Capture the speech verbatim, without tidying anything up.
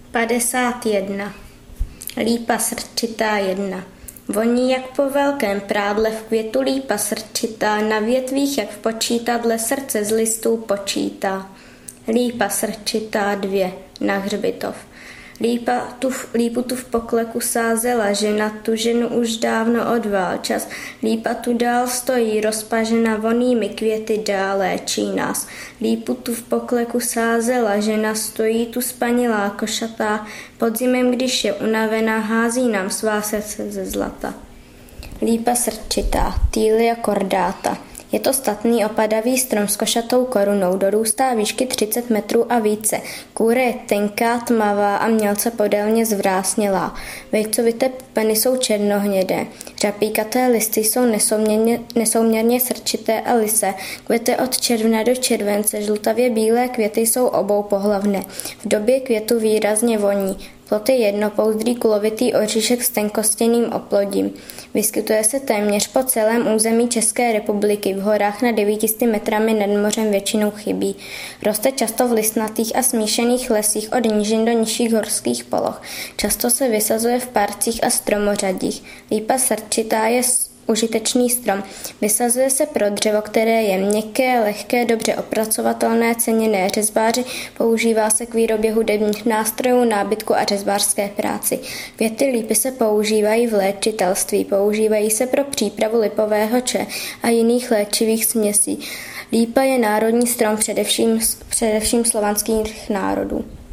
padesát jedna. Lípa srčitá jedna. Voní jak po velkém prádle v květu lípa srčitá, na větvích jak v počítadle srdce z listů počítá. Lípa srčitá dvě. Na hřbitov. Lípa tu, lípu tu v pokleku sázela žena, tu ženu už dávno odvál čas. Lípa tu dál stojí, rozpažena vonými květy dál léčí nás. Lípu tu v pokleku sázela žena, stojí tu spanilá košatá, podzimem, když je unavená, hází nám svá srdce ze zlata. Lípa srčitá, Týlia cordáta. Je to statný opadavý strom s košatou korunou, dorůstá výšky třicet metrů a více. Kůra je tenká, tmavá a mělce podélně zvrásnělá. Vejcovité pupeny jsou černohnědé. Řapíkaté listy jsou nesouměrně, nesouměrně srčité a lysé. Kvete od června do července, žlutavě bílé květy jsou obou pohlavné. V době květu výrazně voní. Plod je jednopouzdrý kulovitý oříšek s tenkostěným oplodím. Vyskytuje se téměř po celém území České republiky, v horách na devět set metrami nad mořem většinou chybí. Roste často v listnatých a smíšených lesích od nížin do nižších horských poloh. Často se vysazuje v parcích a stromořadích. Lípa srčitá je užitečný strom. Vysazuje se pro dřevo, které je měkké, lehké, dobře opracovatelné, ceněné řezbáři, používá se k výrobě hudebních nástrojů, nábytku a řezbářské práci. Květy lípy se používají v léčitelství, používají se pro přípravu lipového če a jiných léčivých směsí. Lípa je národní strom především, především slovanských národů.